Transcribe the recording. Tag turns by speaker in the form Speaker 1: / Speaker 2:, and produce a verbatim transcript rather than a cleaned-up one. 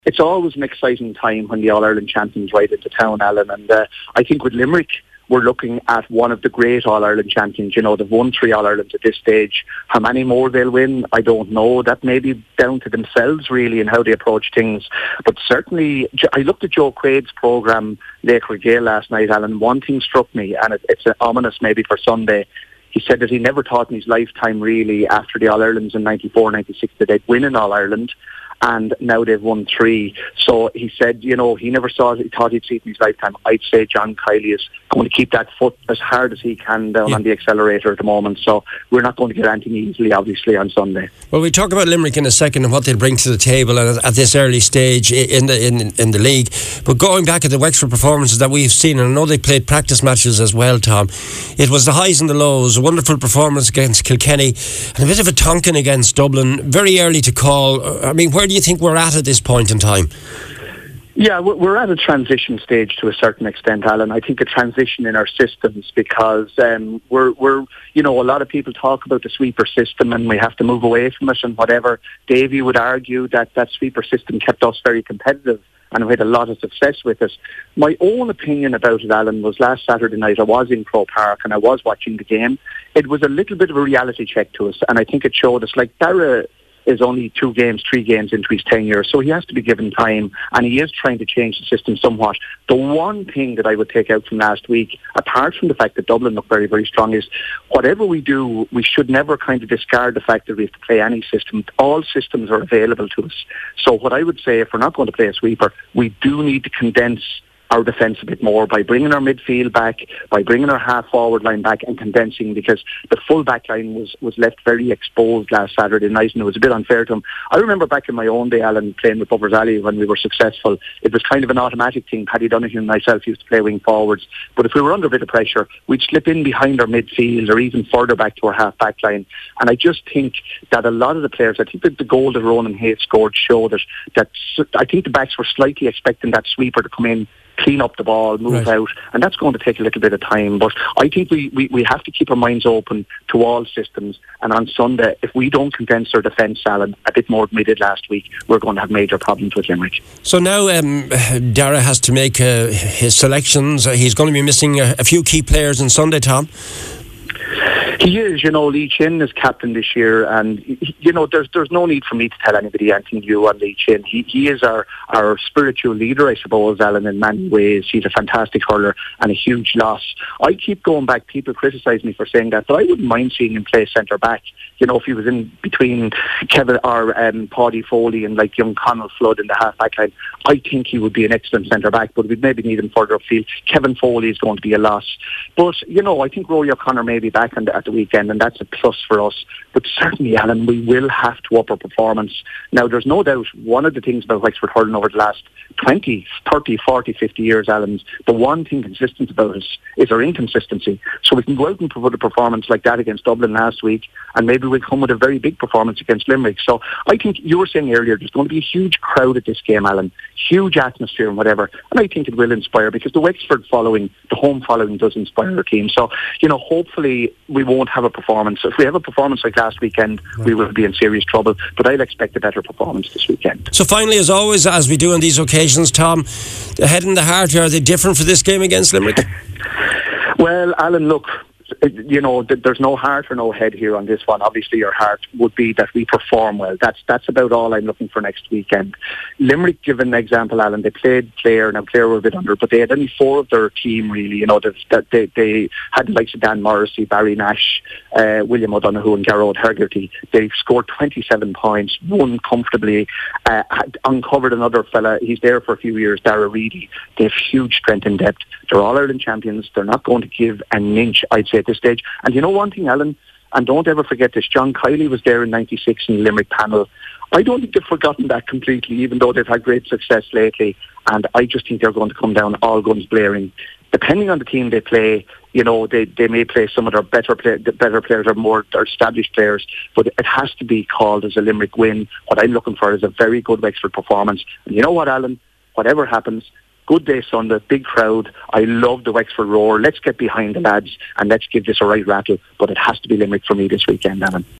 Speaker 1: It's always an exciting time when the All-Ireland champions ride into town, Alan, and uh, I think with Limerick, we're looking at one of the great All-Ireland champions. You know, they've won three All-Irelands at this stage. How many more they'll win, I don't know. That may be down to themselves, really, and how they approach things. But certainly, I looked at Joe Quaid's programme, Lake Regale, last night, Alan. One thing struck me, and it, it's ominous maybe for Sunday. He said that he never thought in his lifetime, really, after the All-Irelands in ninety-four ninety-six, that they'd win an All-Ireland. And now they've won three. So he said, you know, he never saw it, he thought he'd see it in his lifetime. I'd say John Kiely is going to keep that foot as hard as he can down yeah. on the accelerator at the moment. So we're not going to get anything easily, obviously, on Sunday.
Speaker 2: Well, we talk about Limerick in a second and what they'll bring to the table at, at this early stage in the in, in the league. But going back at the Wexford performances that we've seen, and I know they played practice matches as well, Tom, it was the highs and the lows. A wonderful performance against Kilkenny and a bit of a tonkin against Dublin. Very early to call. I mean, where do you think we're at at this point in time?
Speaker 1: Yeah, we're at a transition stage to a certain extent, Alan. I think a transition in our systems because um, we're, we're, you know, a lot of people talk about the sweeper system and we have to move away from it and whatever. Davy would argue that that sweeper system kept us very competitive and we had a lot of success with it. My own opinion about it, Alan, was last Saturday night I was in Croke Park and I was watching the game. It was a little bit of a reality check to us and I think it showed us, like, Dara is only two games, three games into his tenure, so he has to be given time, and he is trying to change the system somewhat. The one thing that I would take out from last week, apart from the fact that Dublin look very, very strong, is whatever we do, we should never kind of discard the fact that we have to play any system. All systems are available to us. So what I would say, if we're not going to play a sweeper, we do need to condense our defence a bit more by bringing our midfield back, by bringing our half-forward line back and condensing, because the full back line was, was left very exposed last Saturday night and it was a bit unfair to him. I remember back in my own day, Alan, playing with Bubbers Alley when we were successful. It was kind of an automatic thing. Paddy Donoghue and myself used to play wing forwards, but if we were under a bit of pressure, we'd slip in behind our midfield or even further back to our half-back line. And I just think that a lot of the players, I think that the goal that Ronan Hayes scored showed that, that I think the backs were slightly expecting that sweeper to come in, clean up the ball, move right out, and that's going to take a little bit of time. But I think we, we, we have to keep our minds open to all systems, and on Sunday, if we don't condense our defence, Alan, a bit more than we did last week, we're going to have major problems with Limerick.
Speaker 2: So now um, Dara has to make uh, his selections. Uh, he's going to be missing a, a few key players on Sunday, Tom.
Speaker 1: He is, you know, Lee Chin is captain this year, and he, you know, there's there's no need for me to tell anybody anything new on Lee Chin. He he is our, our spiritual leader, I suppose, Alan, in many ways. He's a fantastic hurler and a huge loss. I keep going back, people criticise me for saying that, but I wouldn't mind seeing him play centre back. You know, if he was in between Kevin or um, Paddy Foley and like young Connell Flood in the half back line, I think he would be an excellent centre back, but we'd maybe need him further upfield. Kevin Foley is going to be a loss. But, you know, I think Rory O'Connor may be back on the, at the weekend, and that's a plus for us. But certainly, Alan, we will have to up our performance. Now, there's no doubt one of the things about Wexford hurling over the last twenty, thirty, forty, fifty years, Alan, the one thing consistent about us is our inconsistency. So we can go out and put a performance like that against Dublin last week, and maybe we'll come with a very big performance against Limerick. So I think you were saying earlier there's going to be a huge crowd at this game, Alan, huge atmosphere and whatever, and I think it will inspire, because the Wexford following, the home following does inspire our team. So, you know, hopefully we won't have a performance. If we have a performance like last weekend, right, we will be in serious trouble, but I'll expect a better performance this weekend.
Speaker 2: So finally, as always, as we do on these occasions, Tom, the head and the heart, are they different for this game against Limerick?
Speaker 1: Well, Alan, look, you know, there's no heart or no head here on this one. Obviously, your heart would be that we perform well. That's that's about all I'm looking for next weekend. Limerick, give an example, Alan, they played Clare. Now, Clare were a bit under, but they had only four of their team, really. You know, that they, they had the likes of Dan Morrissey, Barry Nash, uh, William O'Donoghue and Garrod Hegarty. They scored twenty-seven points, won comfortably, uh, had uncovered another fella. He's there for a few years, Dara Reedy. They have huge strength and depth. They're All-Ireland champions. They're not going to give an inch, I'd say, at this stage. And you know one thing, Alan, and don't ever forget this, John Kiely was there in ninety-six in the Limerick panel. I don't think they've forgotten that completely, even though they've had great success lately, and I just think they're going to come down all guns blaring. Depending on the team they play, you know, they, they may play some of their better play, the better players or more their established players, but it has to be called as a Limerick win. What I'm looking for is a very good Wexford performance. And you know what, Alan? Whatever happens, good day Sunday, big crowd. I love the Wexford roar. Let's get behind the lads and let's give this a right rattle. But it has to be Limerick for me this weekend, Alan.